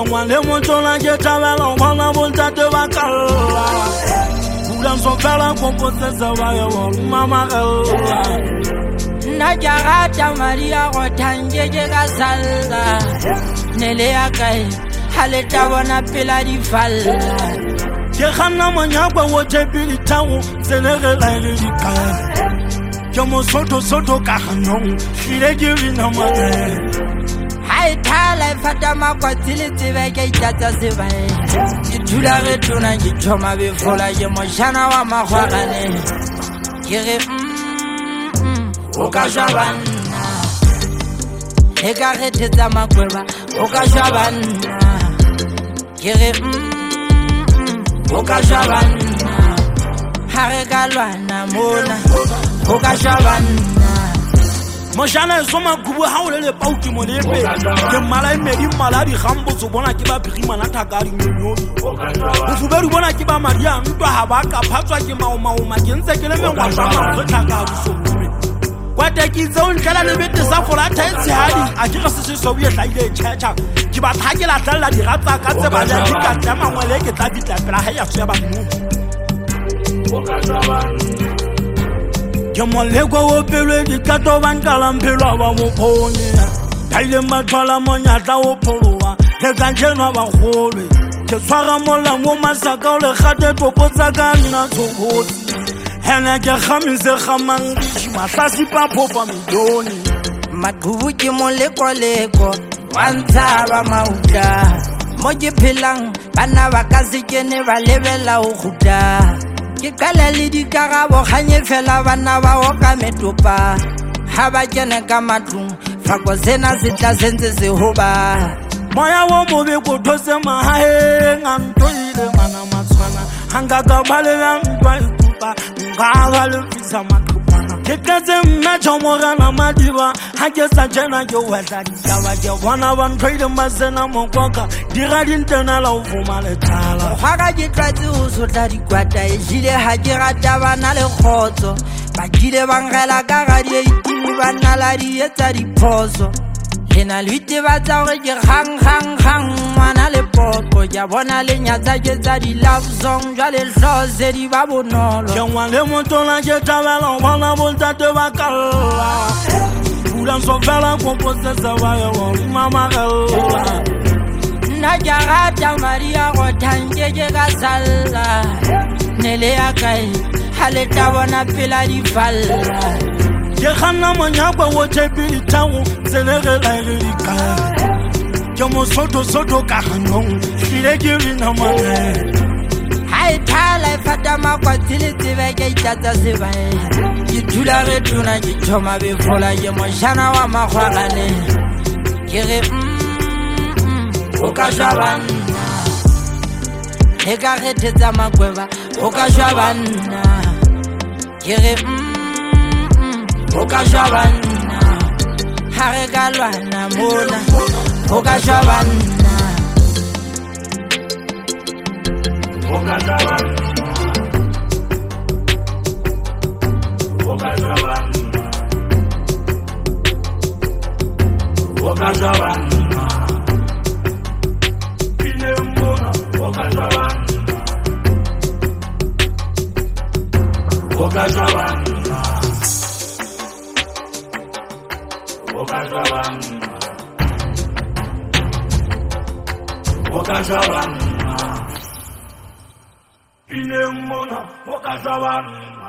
moi les montons là je t'avais on va monter de vakala Boulan son faire la composer ça va y mama Najarata Maria Rotanje Gasalda Nelea Kai Haleta wana pela di falla Je khana manyakwa wo tepili tawo senere la di ka Je mo soto ka hanong shire giri na mate Hai thala fata makwatile tsebeke itata sebae Ditula re tona ke thoma be fola ke moshana wa magwagane Ke re o ka jabana e ka re tsetsa makweba o ka jabana ke re o ka jabana ha re ka lwana mona o ka jabana Moshana soma kubu ha o le pauki mo lepe ke mala medi mala di gambo tso bona ke ba phirima na thakari nyonyodi o fuberu bona ke ba maria ntwa ha ba ka phatswa ke maoma ke ntse ke le mengwa ba go thakari so Kwata ki zone kala le bete sa fola thaitse hadi a ke se so bue hlaile tjhetjha ke ba thakela tlalla di ratsa ka tse ba ja di ka tama ngwele ke tla ditla pela ha ya tseba mo Ke mo le go opelwe di ka to ban kala mphelo ba mo phone Daile mathola mo nyatla o pholoa le kanjeno ba golwe ke tshwara mola mo masaka o le gate topotsa ka nna tsogotsi Hena ke khamise khamangi mahlasi pa phofa midoni Maqhubu ke moleko wantsa ba mauta mo ke phelang bana ba ka se kene ba lebela o khuta ke kala le dikarabo khanye fela bana ba o ka metopa ha ba kene ka matlung fako sena se tla sentse se hoba moya wo mo be go those mahae nganto ile mana matshwana hanga ka balela ntwa ikupa ngaba le fisa matlupana ke kaze mna chomora na madiba ha ke sa jena ke wetla ditaba ke bona ban trade masena mo koka dira dintena la o vuma le thala ga ga ke tlwatse o sotla dikwata e jile ha ke rata bana le khotso ba dile bangela ka ga di itini bana la di etsa diphoso Hena luite batsa gore ke hang mana le popo ja bona le nyatsa ke tsa di love song ja le hlose di ba bonolo ke ngwa le montona ke tabela bona bonta te bakalla Boulan so fela composer ça va y mama Najarata Maria Rotanje Gasalda Nelea Kai Haleta wana pela di falla Ke khana manyakwa wo tepili tawo senere la di ka Ke mo soto ka hanong shire giri na mate Hai thala fata makwatile tsebeke itata sebae Ditula re tona ke thoma be fola ke moshana wa magwagane Ke re o ka jabana e ka re tsetsa makweba o ka jabana ke re o ka jabana ha re ka lwana mona o ka jabana o ka jabana o ka jabana o ka jabana pine mona o ka jabana o ka jabana Wakajabana Inemona Wakajabana